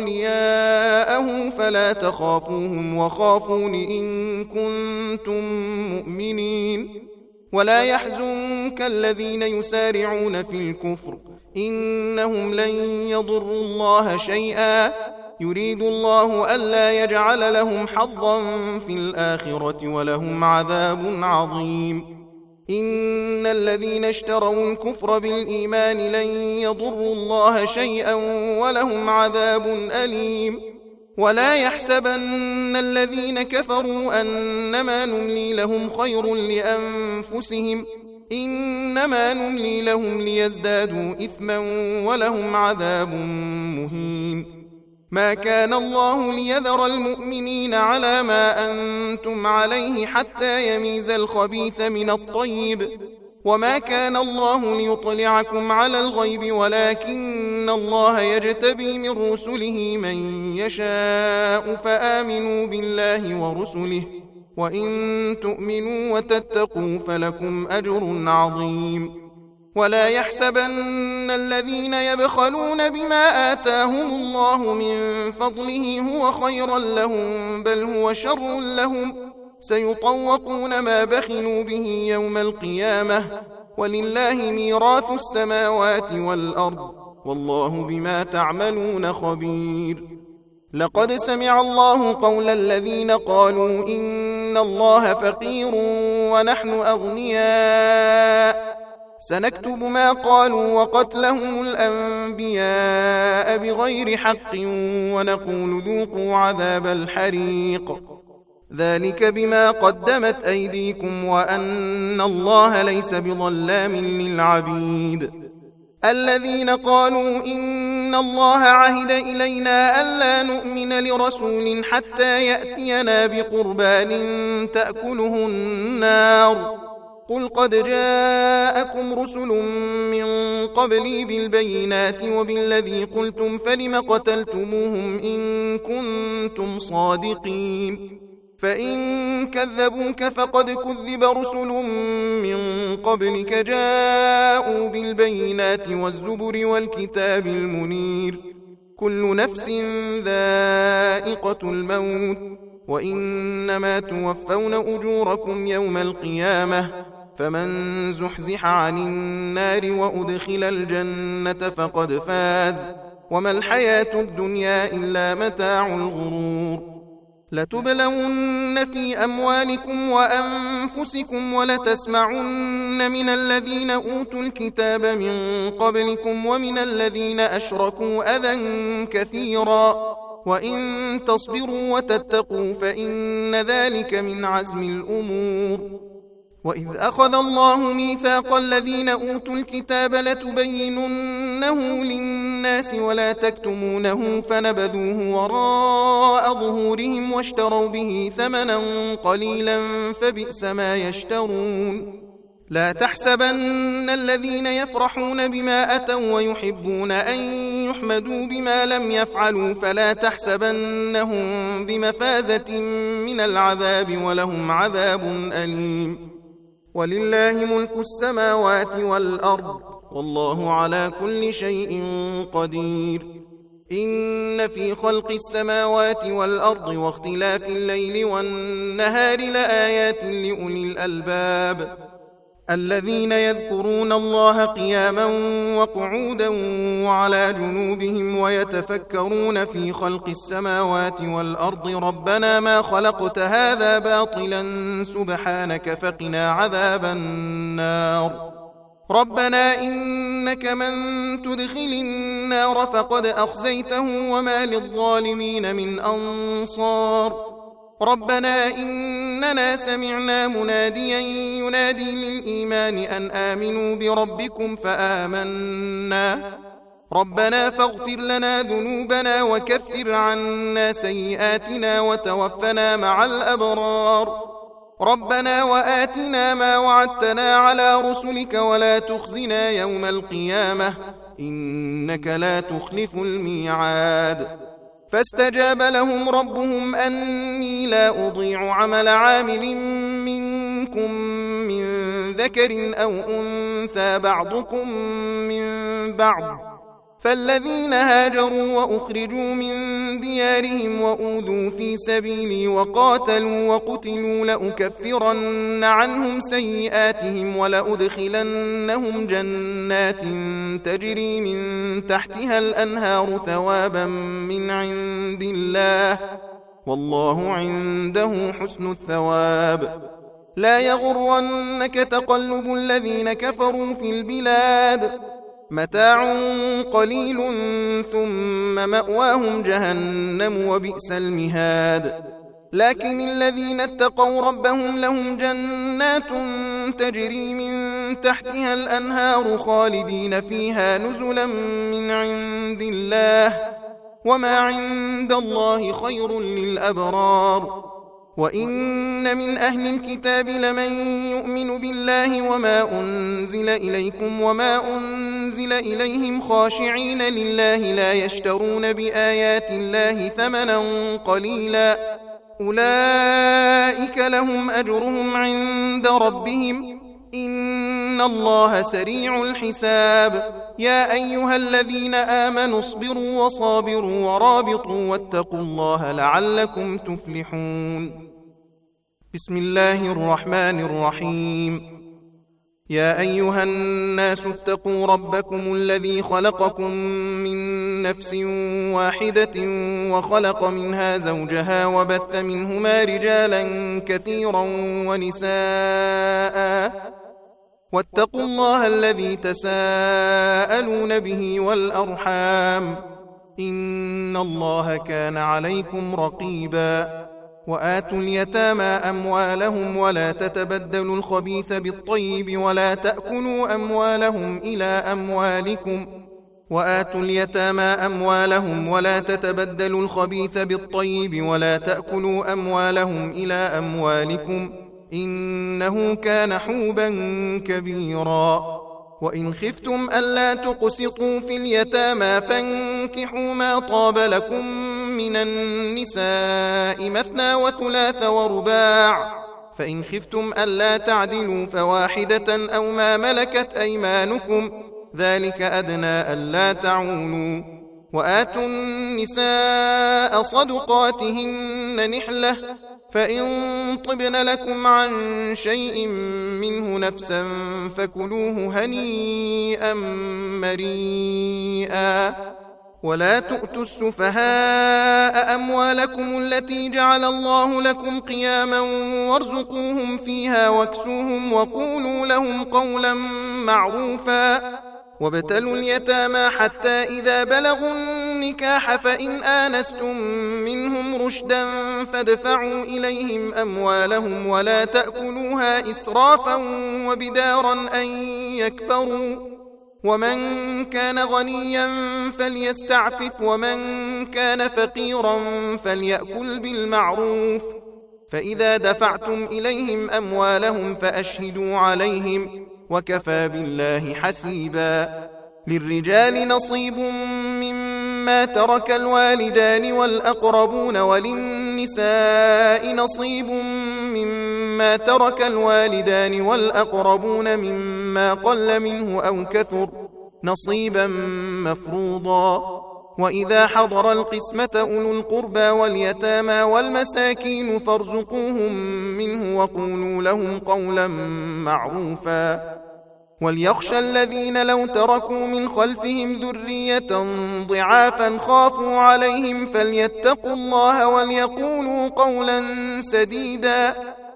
أولياءه فلا تخافوهم وخافون إن كنتم مؤمنين ولا يحزنك الذين يسارعون في الكفر إنهم لن يضروا الله شيئا يريد الله ألا يجعل لهم حظا في الآخرة ولهم عذاب عظيم إن الذين اشتروا الكفر بالإيمان لن يضروا الله شيئا ولهم عذاب أليم ولا يحسبن الذين كفروا أنما نملي لهم خير لأنفسهم إنما نملي لهم ليزدادوا إثما ولهم عذاب مهين ما كان الله ليذر المؤمنين على ما أنتم عليه حتى يميز الخبيث من الطيب وما كان الله ليطلعكم على الغيب ولكن الله يجتبي من رسله من يشاء فآمنوا بالله ورسله وإن تؤمنوا وتتقوا فلكم أجر عظيم ولا يحسبن الذين يبخلون بما آتاهم الله من فضله هو خيرا لهم بل هو شر لهم سيطوقون ما بخلوا به يوم القيامة ولله ميراث السماوات والأرض والله بما تعملون خبير. لقد سمع الله قول الذين قالوا إن الله فقير ونحن أغنياء سنكتب ما قالوا وقتلهم الأنبياء بغير حق ونقول ذوقوا عذاب الحريق ذلك بما قدمت أيديكم وأن الله ليس بظلام للعبيد. الذين قالوا إن الله عهد إلينا ألا نؤمن لرسول حتى يأتينا بقربان تأكله النار قل قد جاءكم رسل من قبلي بالبينات وبالذي قلتم فلم قتلتموهم إن كنتم صادقين فإن كذبوك فقد كذب رسل من قبلك جاءوا بالبينات والزبر والكتاب المنير كل نفس ذائقة الموت وإنما توفون أجوركم يوم القيامة فمن زحزح عن النار وأدخل الجنة فقد فاز وما الحياة الدنيا إلا متاع الغرور. لتبلون في أموالكم وأنفسكم ولتسمعن من الذين أوتوا الكتاب من قبلكم ومن الذين أشركوا أذى كثيرا وإن تصبروا وتتقوا فإن ذلك من عزم الأمور. وإذ أخذ الله ميثاق الذين أوتوا الكتاب لتبيننه للناس ولا تكتمونه فنبذوه وراء ظهورهم واشتروا به ثمنا قليلا فبئس ما يشترون. لا تحسبن الذين يفرحون بما أتوا ويحبون أن يحمدوا بما لم يفعلوا فلا تحسبنهم بمفازة من العذاب ولهم عذاب أليم. ولله ملك السماوات والأرض والله على كل شيء قدير. إن في خلق السماوات والأرض واختلاف الليل والنهار لآيات لأولي الألباب الذين يذكرون الله قياما وقعودا وعلى جنوبهم ويتفكرون في خلق السماوات والأرض ربنا ما خلقت هذا باطلا سبحانك فقنا عذاب النار. ربنا إنك من تدخل النار فقد أخزيته وما للظالمين من أنصار. ربنا إننا سمعنا مناديا ينادي للإيمان أن آمنوا بربكم فآمنا ربنا فاغفر لنا ذنوبنا وكفر عنا سيئاتنا وتوفنا مع الأبرار. ربنا وآتنا ما وعدتنا على رسلك ولا تخزنا يوم القيامة إنك لا تخلف الميعاد. فاستجاب لهم ربهم أني لا أضيع عمل عامل منكم من ذكر أو أنثى بعضكم من بعض فالذين هاجروا وأخرجوا من ديارهم وأوذوا في سبيلي وقاتلوا وقتلوا لأكفرن عنهم سيئاتهم ولأدخلنهم جنات تجري من تحتها الأنهار ثوابا من عند الله والله عنده حسن الثواب. لا يغرنك تقلب الذين كفروا في البلاد متاع قليل ثم مأواهم جهنم وبئس المهاد. لكن الذين اتقوا ربهم لهم جنات تجري من تحتها الأنهار خالدين فيها نزلا من عند الله وما عند الله خير للأبرار. وإن من أهل الكتاب لمن يؤمن بالله وما أنزل إليكم وما أنزل إليهم خاشعين لله لا يشترون بآيات الله ثمنا قليلا أولئك لهم أجرهم عند ربهم إن إن الله سريع الحساب. يا أيها الذين آمنوا اصبروا وصابروا ورابطوا واتقوا الله لعلكم تفلحون. بسم الله الرحمن الرحيم. يا أيها الناس اتقوا ربكم الذي خلقكم من نفس واحدة وخلق منها زوجها وبث منهما رجالا كثيرا ونساء واتقوا الله الذي تساءلون به والأرحام إن الله كان عليكم رقيبا. وآتوا اليتامى أموالهم ولا تتبدلوا الخبيث بالطيب ولا تأكلوا أموالهم إلى أموالكم وآتوا اليتامى أموالهم ولا تتبدلوا الخبيث بالطيب ولا تأكلوا أموالهم إلى أموالكم إنه كان حوبا كبيرا. وإن خفتم ألا تقسطوا في اليتامى فانكحوا ما طاب لكم من النساء مثنى وثلاث ورباع، فإن خفتم ألا تعدلوا فواحدة أو ما ملكت أيمانكم ذلك أدنى ألا تعولوا. وآتوا النساء صدقاتهن نحلة فإن طبن لكم عن شيء منه نفسا فكلوه هنيئا مريئا. ولا تؤتوا السفهاء أموالكم التي جعل الله لكم قياما وارزقوهم فيها واكسوهم وقولوا لهم قولا معروفا. وابتلوا اليتامى حتى إذا بلغوا النكاح فإن آنستم منهم رشدا فادفعوا إليهم أموالهم ولا تأكلوها إسرافا وبدارا أن يكبروا. ومن كان غنيا فليستعفف ومن كان فقيرا فليأكل بالمعروف. فإذا دفعتم إليهم أموالهم فأشهدوا عليهم وكفى بالله حسيبا. للرجال نصيب مما ترك الوالدان والأقربون وللنساء نصيب مما ترك الوالدان والأقربون مما قل منه أو كثر نصيبا مفروضا. وإذا حضر القسمة أولو القربى واليتامى والمساكين فارزقوهم منه وقولوا لهم قولا معروفا. وليخشى الذين لو تركوا من خلفهم ذرية ضعافا خافوا عليهم فليتقوا الله وليقولوا قولا سديدا.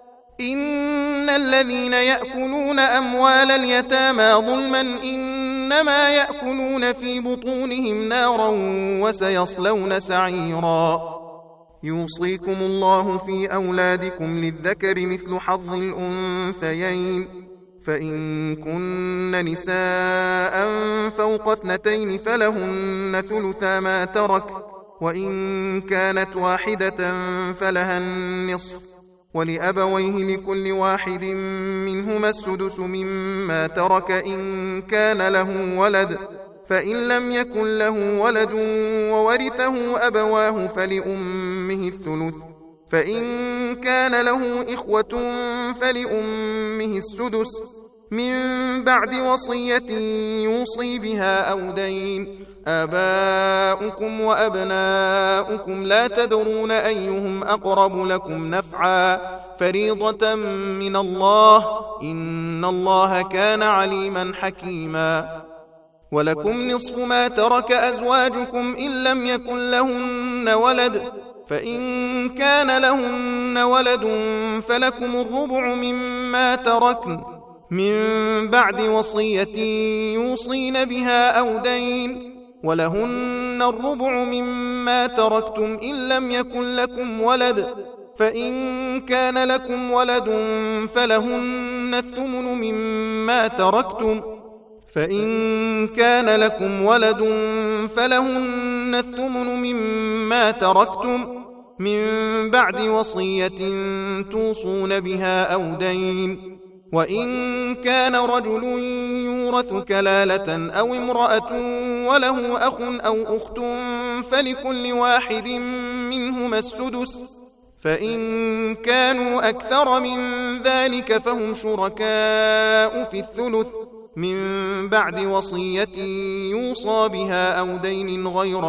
إن الذين يأكلون أموال اليتامى ظلما إنما يأكلون في بطونهم نارا وسيصلون سعيرا. يوصيكم الله في أولادكم للذكر مثل حظ الأنثيين فإن كن نساء فوق اثنتين فلهن ثلثا ما ترك وإن كانت واحدة فلها النصف ولأبويه لكل واحد منهما السدس مما ترك إن كان له ولد فإن لم يكن له ولد وورثه أبواه فلأمه الثلث فإن كان له إخوة فلأمه السدس من بعد وصية يوصي بها أو دين. آباؤكم وأبناؤكم لا تدرون أيهم أقرب لكم نفعا فريضة من الله إن الله كان عليما حكيما. ولكم نصف ما ترك أزواجكم إن لم يكن لهن ولد فإن كان لهن ولد فلكم الربع مما تركن من بعد وصية يوصين بها أو دين ولهن الربع مما تركتم إن لم يكن لكم ولد فإن كان لكم ولد فلهن الثمن مما تركتم فإن كان لكم ولد فلهن الثمن مما تركتم من بعد وصية توصون بها أو دين. وإن كان رجل يورث كلالة أو امرأة وله أخ أو أخت فلكل واحد منهما السدس فإن كانوا أكثر من ذلك فهم شركاء في الثلث من بعد وصية يوصى بها أو دين غير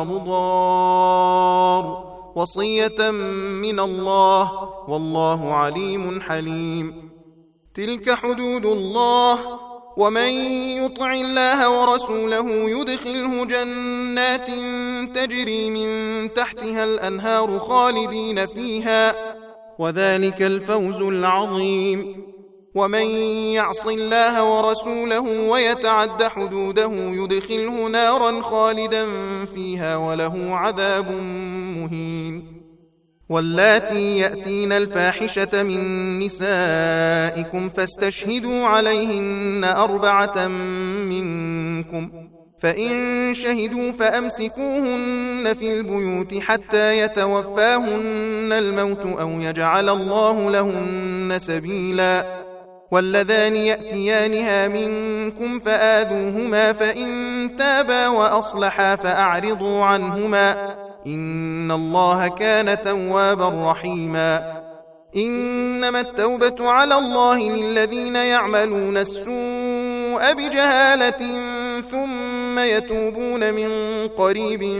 مضار وصية من الله والله عليم حليم. تلك حدود الله ومن يطع الله ورسوله يدخله جنات تجري من تحتها الأنهار خالدين فيها وذلك الفوز العظيم. ومن يعص الله ورسوله ويتعد حدوده يدخله نارا خالدا فيها وله عذاب مهين. واللاتي يأتين الفاحشة من نسائكم فاستشهدوا عليهن أربعة منكم فإن شهدوا فأمسكوهن في البيوت حتى يتوفاهن الموت أو يجعل الله لهن سبيلا. واللذان يأتيانها منكم فآذوهما فإن تابا وأصلحا فأعرضوا عنهما إن الله كان توابا رحيما. إنما التوبة على الله للذين يعملون السوء بجهالة ثم يتوبون من قريب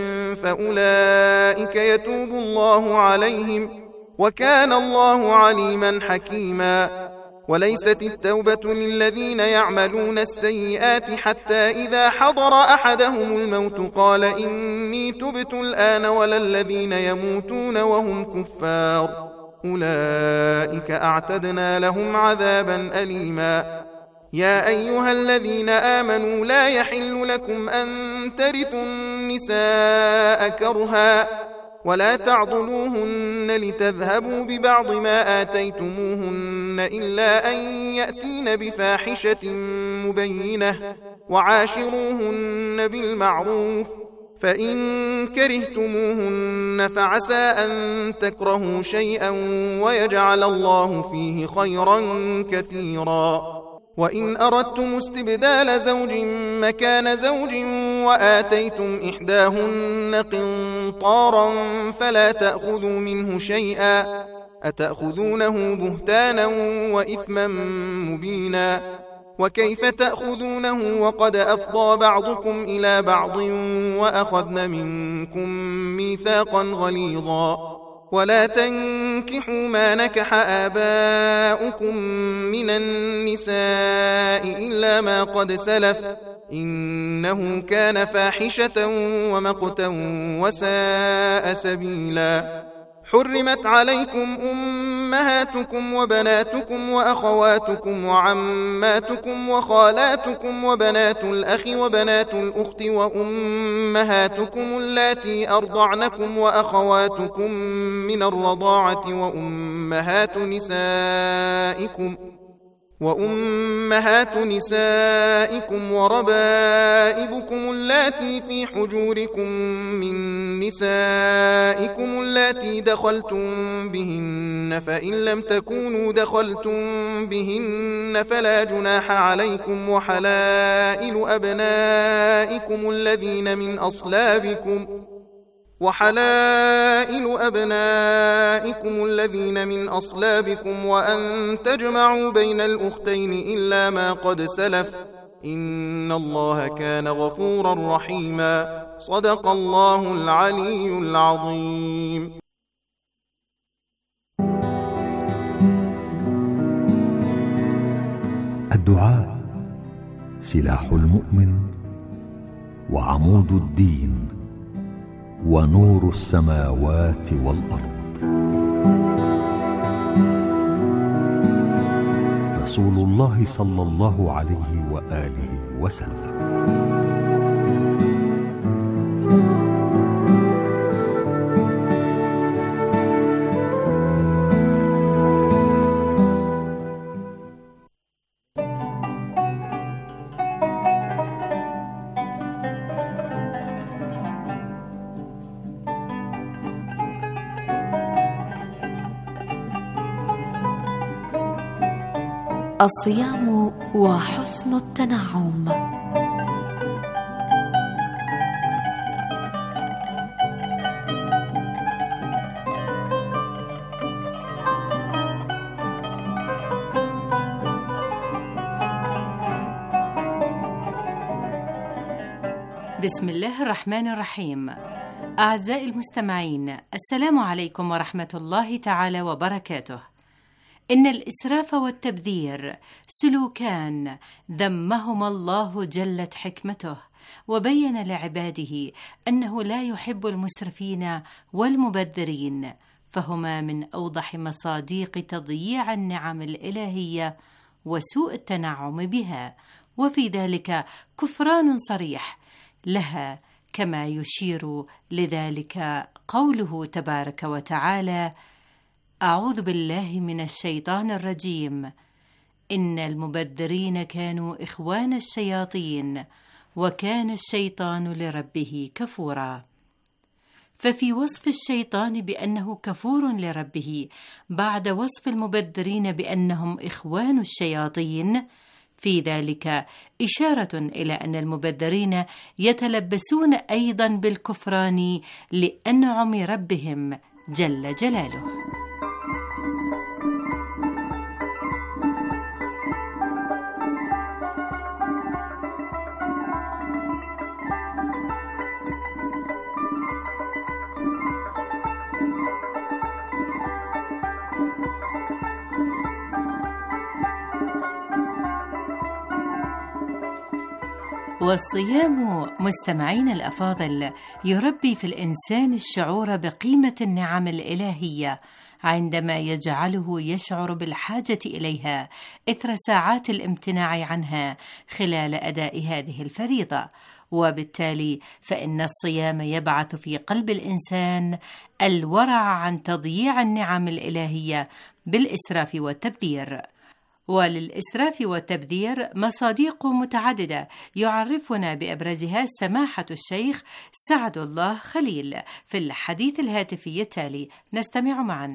فأولئك يتوب الله عليهم وكان الله عليما حكيما. وليست التوبة للذين يعملون السيئات حتى إذا حضر أحدهم الموت قال إني تبت الآن ولا الذين يموتون وهم كفار أولئك أعتدنا لهم عذابا أليما. يا أيها الذين آمنوا لا يحل لكم أن ترثوا النساء كرها ولا تعضلوهن لتذهبوا ببعض ما آتيتموهن إلا أن يأتين بفاحشة مبينة وعاشروهن بالمعروف فإن كرهتموهن فعسى أن تكرهوا شيئا ويجعل الله فيه خيرا كثيرا. وإن أردتم استبدال زوج مكان زوج وآتيتم إحداهن قنطارا فلا تأخذوا منه شيئا أتأخذونه بهتانا وإثما مبينا. وكيف تأخذونه وقد أفضى بعضكم إلى بعض وأخذن منكم ميثاقا غليظا. ولا تنكحوا ما نكح آباؤكم من النساء إلا ما قد سلف إنه كان فاحشة ومقتا وساء سبيلا. حرمت عليكم أمهاتكم وبناتكم وأخواتكم وعماتكم وخالاتكم وبنات الأخ وبنات الأخت وأمهاتكم اللاتي أرضعنكم وأخواتكم من الرضاعة وأمهات نسائكم وأمهات نسائكم وربائبكم اللاتي في حجوركم من نسائكم اللاتي دخلتم بهن فإن لم تكونوا دخلتم بهن فلا جناح عليكم وحلائل أبنائكم الذين من أصلابكم وحلائل أبنائكم الذين من أصلابكم وأن تجمعوا بين الأختين إلا ما قد سلف إن الله كان غفورا رحيما. صدق الله العلي العظيم.
الدعاء سلاح المؤمن وعمود الدين ونور السماوات والأرض. رسول الله صلى الله عليه وآله وسلم.
الصيام وحسن التنعم.
بسم الله الرحمن الرحيم. أعزائي المستمعين، السلام عليكم ورحمة الله تعالى وبركاته. إن الإسراف والتبذير سلوكان ذمهما الله جلت حكمته، وبين لعباده أنه لا يحب المسرفين والمبذرين، فهما من أوضح مصاديق تضييع النعم الإلهية وسوء التنعم بها، وفي ذلك كفران صريح لها، كما يشير لذلك قوله تبارك وتعالى: أعوذ بالله من الشيطان الرجيم، إن المبذرين كانوا إخوان الشياطين وكان الشيطان لربه كفورا. ففي وصف الشيطان بأنه كفور لربه بعد وصف المبذرين بأنهم إخوان الشياطين، في ذلك إشارة إلى أن المبذرين يتلبسون أيضا بالكفران لأنعم ربهم جل جلاله. والصيام مستمعين الأفاضل يربي في الإنسان الشعور بقيمة النعم الإلهية عندما يجعله يشعر بالحاجة إليها إثر ساعات الامتناع عنها خلال أداء هذه الفريضة، وبالتالي فإن الصيام يبعث في قلب الإنسان الورع عن تضييع النعم الإلهية بالإسراف والتبذير. وللإسراف والتبذير مصادق متعددة يعرفنا بأبرزها سماحة الشيخ سعد الله خليل في الحديث الهاتفي التالي، نستمع معا.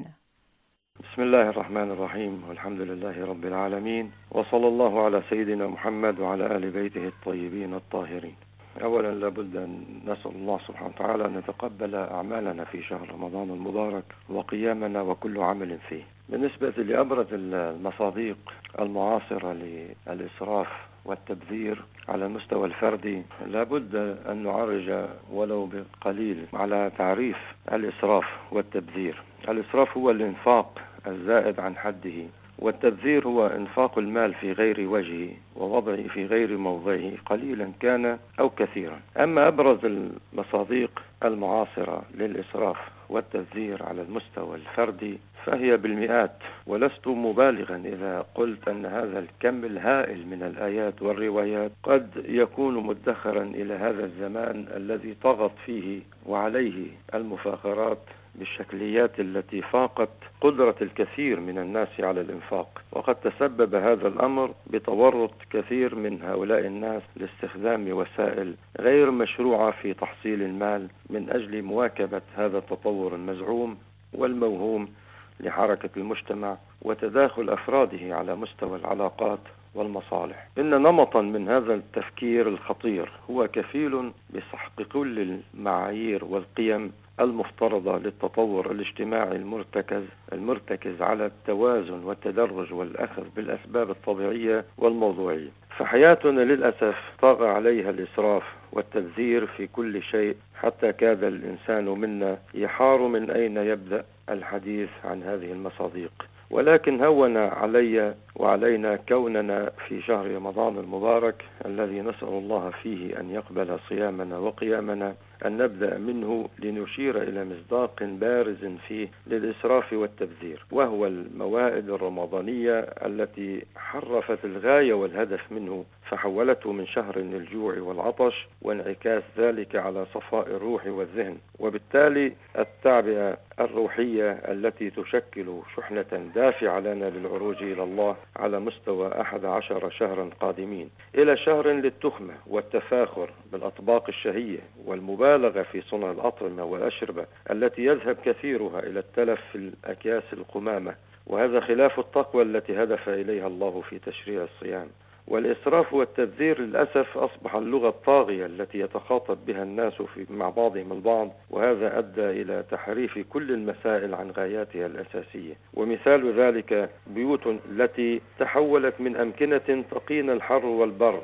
بسم الله الرحمن الرحيم، والحمد لله رب العالمين، وصلى الله على سيدنا محمد وعلى آل بيته الطيبين الطاهرين. أولا لابد أن نسأل الله سبحانه وتعالى أن يتقبل أعمالنا في شهر رمضان المبارك وقيامنا وكل عمل فيه. بالنسبة لأبرز المصادق المعاصرة للإسراف والتبذير على المستوى الفردي، لابد أن نعرج ولو بقليل على تعريف الإسراف والتبذير. الإسراف هو الإنفاق الزائد عن حده، والتبذير هو إنفاق المال في غير وجهه ووضعه في غير موضعه قليلا كان أو كثيرا. أما أبرز المصادق المعاصرة للإسراف والتبذير على المستوى الفردي فهي بالمئات، ولست مبالغا إذا قلت أن هذا الكم الهائل من الآيات والروايات قد يكون مدخرا إلى هذا الزمان الذي طغت فيه وعليه المفاخرات بالشكليات التي فاقت قدرة الكثير من الناس على الإنفاق، وقد تسبب هذا الأمر بتورط كثير من هؤلاء الناس لاستخدام وسائل غير مشروعة في تحصيل المال من أجل مواكبة هذا التطور المزعوم والموهوم لحركة المجتمع وتداخل أفراده على مستوى العلاقات والمصالح. إن نمطا من هذا التفكير الخطير هو كفيل بسحق كل المعايير والقيم المفترضة للتطور الاجتماعي المرتكز المرتكز على التوازن والتدرج والأخذ بالأسباب الطبيعية والموضوعية. فحياتنا للأسف طغى عليها الإسراف والتبذير في كل شيء، حتى كاد الإنسان منا يحار من أين يبدأ الحديث عن هذه المصادق. ولكن هون علي وعلينا كوننا في شهر رمضان المبارك الذي نسأل الله فيه أن يقبل صيامنا وقيامنا أن نبدأ منه لنشير إلى مصداق بارز فيه للإسراف والتبذير، وهو الموائد الرمضانية التي حرفت الغاية والهدف منه فحولته من شهر للجوع والعطش، وانعكاس ذلك على صفاء الروح والذهن، وبالتالي التعبئة الروحية التي تشكل شحنة دافعة لنا للعروج إلى الله على مستوى أحد عشر شهرا قادمين، إلى شهر للتخمة والتفاخر بالأطباق الشهية والمبالغة في صنع الأطعمة والأشربة التي يذهب كثيرها إلى التلف في الأكياس القمامة، وهذا خلاف التقوى التي هدف إليها الله في تشريع الصيام. والإسراف والتبذير للأسف أصبح اللغة الطاغية التي يتخاطب بها الناس في مع بعضهم البعض، وهذا أدى إلى تحريف كل المسائل عن غاياتها الأساسية. ومثال ذلك بيوت التي تحولت من أمكنة تقينا الحر والبرد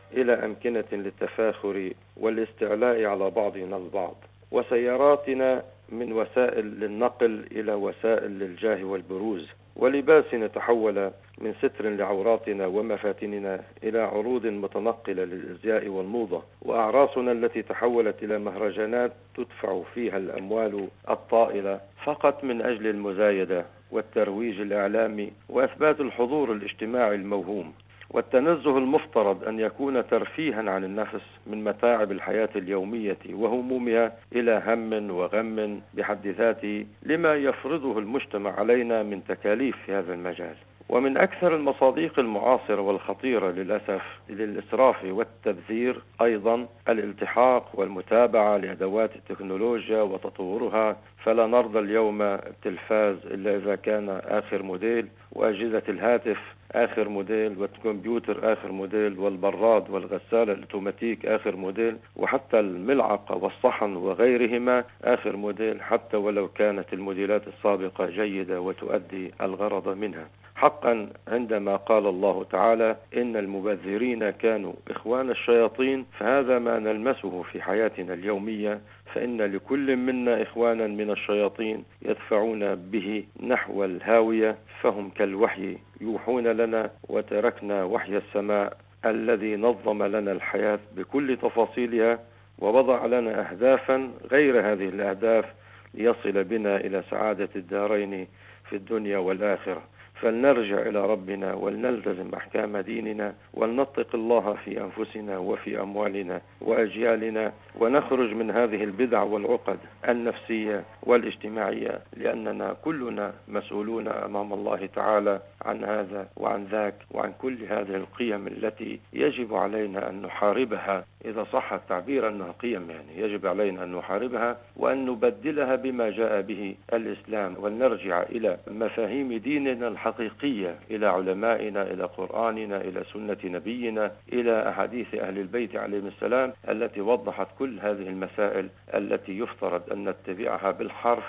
إلى أمكنة للتفاخر والاستعلاء على بعضنا البعض، وسياراتنا من وسائل للنقل إلى وسائل للجاه والبروز، ولباسنا تحول من ستر لعوراتنا ومفاتننا إلى عروض متنقلة للإزياء والموضة، وأعراسنا التي تحولت إلى مهرجانات تدفع فيها الأموال الطائلة فقط من أجل المزايدة والترويج الإعلامي وإثبات الحضور الاجتماعي الموهوم، والتنزه المفترض أن يكون ترفيها عن النفس من متاعب الحياة اليومية وهمومها إلى هم وغم بحد ذاته لما يفرضه المجتمع علينا من تكاليف في هذا المجال. ومن أكثر المصادق المعاصرة والخطيرة للأسف للإسراف والتبذير أيضا الالتحاق والمتابعة لأدوات التكنولوجيا وتطورها، فلا نرضى اليوم التلفاز إلا إذا كان آخر موديل، وأجهزة الهاتف آخر موديل، والكمبيوتر آخر موديل، والبراد والغسالة الأوتوماتيك آخر موديل، وحتى الملعقة والصحن وغيرهما آخر موديل، حتى ولو كانت الموديلات السابقة جيدة وتؤدي الغرض منها. حقا عندما قال الله تعالى إن المبذرين كانوا إخوان الشياطين، فهذا ما نلمسه في حياتنا اليومية، فإن لكل منا إخوانا من الشياطين يدفعون به نحو الهاوية، فهم كالوحي يوحون لنا، وتركنا وحي السماء الذي نظم لنا الحياة بكل تفاصيلها ووضع لنا أهدافا غير هذه الأهداف ليصل بنا إلى سعادة الدارين في الدنيا والآخرة. فلنرجع إلى ربنا ولنلتزم أحكام ديننا ولنتق الله في أنفسنا وفي أموالنا وأجيالنا، ونخرج من هذه البدع والعقد النفسية والاجتماعية، لأننا كلنا مسؤولون أمام الله تعالى عن هذا وعن ذاك وعن كل هذه القيم التي يجب علينا أن نحاربها، إذا صح التعبير أنها قيم، يعني يجب علينا أن نحاربها وأن نبدلها بما جاء به الإسلام، ولنرجع إلى مفاهيم ديننا الحقيقية، إلى علمائنا، إلى قرآننا، إلى سنة نبينا، إلى أحاديث أهل البيت عليهم السلام التي وضحت كل هذه المسائل التي يفترض أن نتبعها بالحرف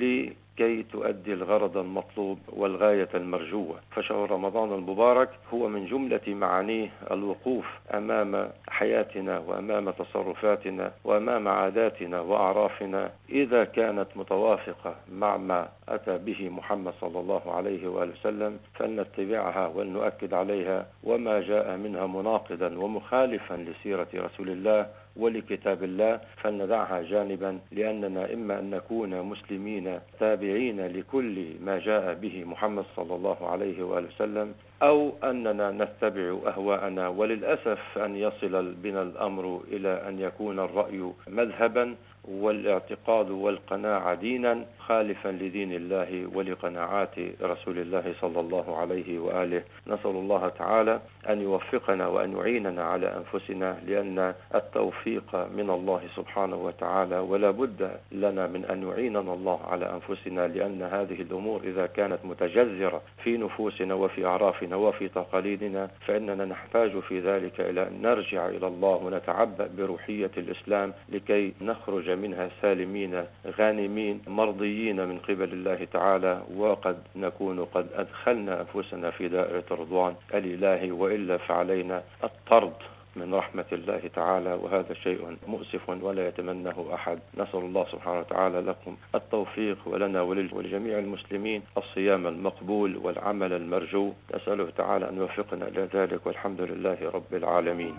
لكي تؤدي الغرض المطلوب والغاية المرجوة. فشهر رمضان المبارك هو من جملة معانيه الوقوف أمام حياتنا وأمام تصرفاتنا وأمام عاداتنا وأعرافنا، إذا كانت متوافقة مع ما أتى به محمد صلى الله عليه وآله وسلم فلنتبعها ولنؤكد عليها، وما جاء منها مناقضا ومخالفا لسيرة رسول الله ولكتاب الله فلندعها جانبا، لأننا إما أن نكون مسلمين تابعين لكل ما جاء به محمد صلى الله عليه وآله وسلم، أو أننا نتبع أهواءنا، وللأسف أن يصل بنا الأمر إلى أن يكون الرأي مذهبا والاعتقاد والقناعة دينا خالفا لدين الله ولقناعات رسول الله صلى الله عليه وآله. نسأل الله تعالى أن يوفقنا وأن يعيننا على أنفسنا، لأن التوفيق من الله سبحانه وتعالى، ولا بد لنا من أن يعيننا الله على أنفسنا، لأن هذه الأمور إذا كانت متجذرة في نفوسنا وفي أعرافنا وفي تقاليدنا فإننا نحتاج في ذلك إلى أن نرجع إلى الله ونتعبأ بروحية الإسلام لكي نخرج منها سالمين غانمين مرضيين من قبل الله تعالى، وقد نكون قد أدخلنا أنفسنا في دائرة الرضوان الإلهي، وإلا فعلينا الطرد من رحمة الله تعالى، وهذا شيء مؤسف ولا يتمناه أحد. نسأل الله سبحانه وتعالى لكم التوفيق، ولنا ولجميع المسلمين الصيام المقبول والعمل المرجو. نسأله تعالى أن يوفقنا إلى ذلك، والحمد لله رب العالمين.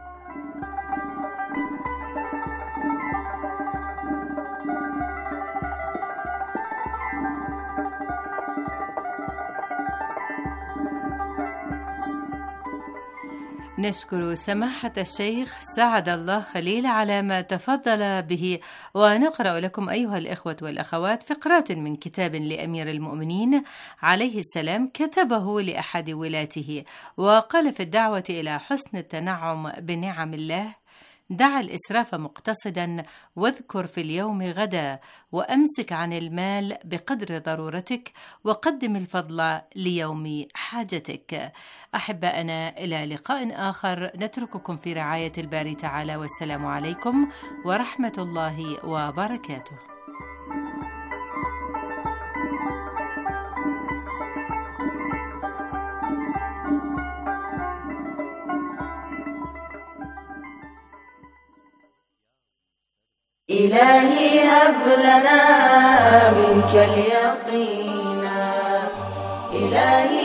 نشكر سماحة الشيخ سعد الله خليل على ما تفضل به، ونقرأ لكم أيها الإخوة والأخوات فقرات من كتاب لأمير المؤمنين عليه السلام كتبه لأحد ولاته، وقال في الدعوة إلى حسن التنعم بنعم الله: دع الإسراف مقتصدا، واذكر في اليوم غدا، وأمسك عن المال بقدر ضرورتك، وقدم الفضل ليوم حاجتك. أحبائنا، إلى لقاء آخر، نترككم في رعاية الباري تعالى، والسلام عليكم ورحمة الله وبركاته.
إلهي هب لنا منك اليقين إلهي